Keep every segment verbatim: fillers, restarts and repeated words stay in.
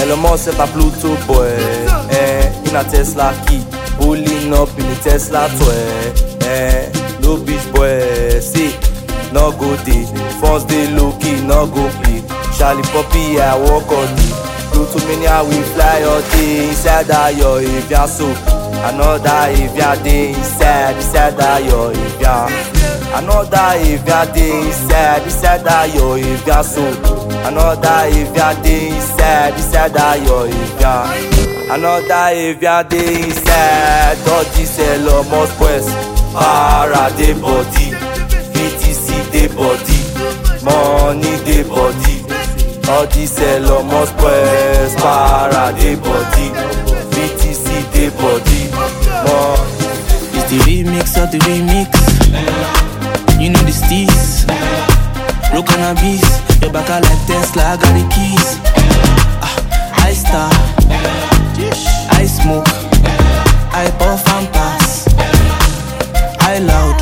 Elon Musk set a Pluto boy, eh, in a Tesla key, pulling up in the Tesla toy, eh, no bitch boy, see, no go day, first day low key, no go play, Charlie Poppy, I walk on it, Pluto mania we fly all day, inside that yo, if ya so, another if ya day, inside, inside that yo, if ya, another if ya day, inside, inside that yo, if ya so, another if ya day, inside, inside that yo, if ya, another if ya day, inside, dodgy sell almost quest, para de body, V T C de body, money de body, all this sell almost quest, para de body, V T C de body, money. It's the remix of the remix, you know the steez, rock on a beast. Your back are like Tesla, I got the keys. Ah, I star, I smoke, I puff and pass, I loud,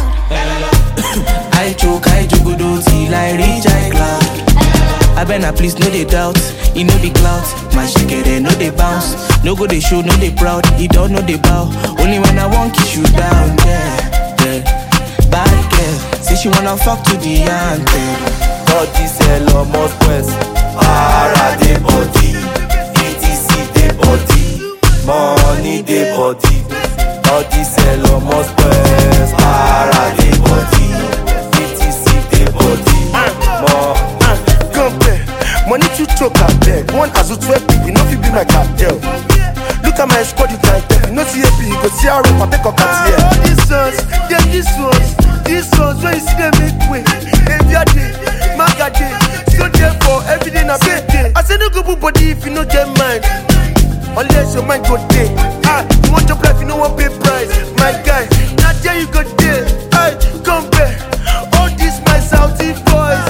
I choke, I jugudo till I reach I cloud. I better please no they doubt, he know the clout. My shake it, no they bounce, no go they show, no they proud. He don't know they bow, only when I want kiss you down. Yeah, yeah, bad girl, say she wanna fuck to the anthem. Body sell almost quest, para de body, V T C de body, money de body. Body sell almost quest, para de body, V T C de body, money. Come there, money to choke up there. One as a twelve, you know if you be my cartel. Look at my squad, you can't tell. You know C A P, you go see how I take a cat here. All these ones, yeah, these ones, these ones, when you see them make way, every day. Magade, so therefore every day na birthday. I say no go put body if you no get mind, unless your mind go day. Ah, you want your life, you no want pay price. My guy, now there you go there. Hey, come back, all these my Saudi boys.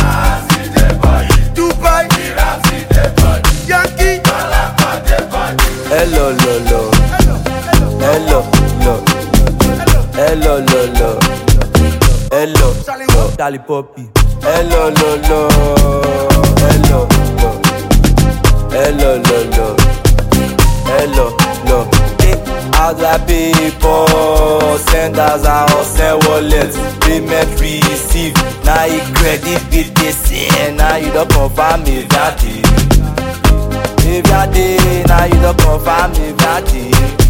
Dubai, Yankee, hello, lo, lo, hello, lo, hello, lo, lo, hello, lo, Charlie Poppy. Hello, lo, lo, hello, lo, hello, lo, lo, hello, lo. Hey, how do I pay for senders and send wallets? Payment receive, now you credit bill they say, now you don't confirm if that day. If that day, now you don't confirm if that day.